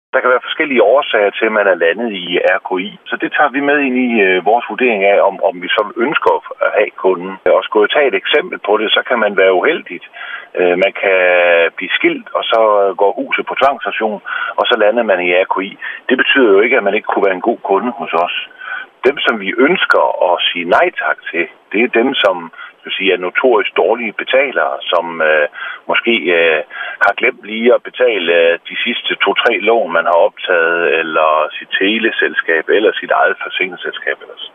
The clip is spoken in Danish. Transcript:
Der kan være forskellige årsager til, at man er landet i RKI. Så det tager vi med ind i vores vurdering af, om vi så ønsker at have kunden. Og skulle jeg tage et eksempel på det, så kan man være uheldigt. Man kan blive skilt, og så går huset på tvangsauktion, og så lander man i RKI. Det betyder jo ikke, at man ikke kunne være en god kunde hos os. Dem, som vi ønsker at sige nej tak til, det er dem, som er notorisk dårlige betalere, som måske har glemt lige at betale de sidste 2-3 lån, man har optaget, eller sit teleselskab, eller sit eget forsikringsselskab ellers.